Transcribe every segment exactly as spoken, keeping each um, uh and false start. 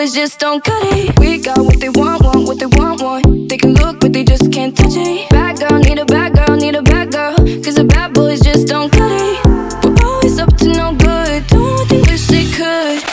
boys just don't cut it. We got what they want, want what they want, want. They can look, but they just can't touch it. Bad girl, need a bad girl, need a bad girl. Cause the bad boys just don't cut it. We're always up to no good, doing what they wish they could.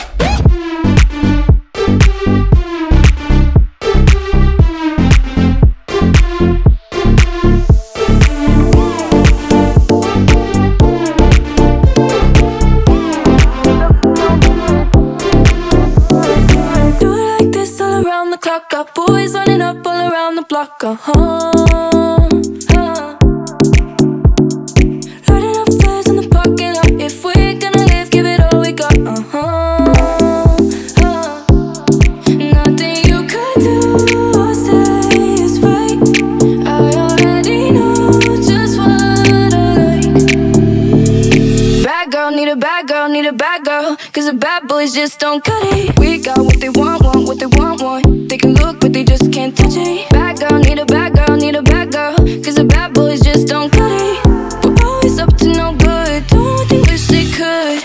Got boys running up all around the block, uh-huh, uh. Lighting up flares in the parking lot. If we're gonna live, give it all we got, uh-huh, uh. Nothing you could do or say is right. I already know just what I like. Bad girl, need a bad girl, need a bad girl. Cause the bad boys just don't cut it. We got what they want, want what they want, want. They can look, but they just can't touch it. Bad girl, need a bad girl, need a bad girl. Cause the bad boys just don't cut it. We're always up to no good, doing what they wish they could.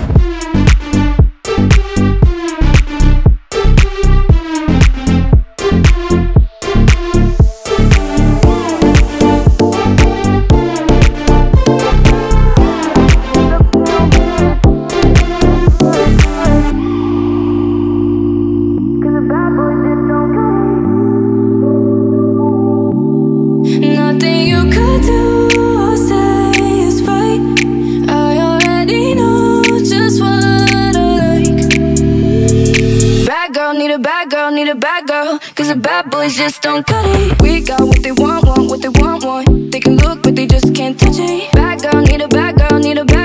Nothing you could do or say is right. I already know just what I like. Bad girl, need a bad girl, need a bad girl. Cause the bad boys just don't cut it. We got what they want, want what they want, want. They can look, but they just can't touch it. Bad girl, need a bad girl, need a bad girl.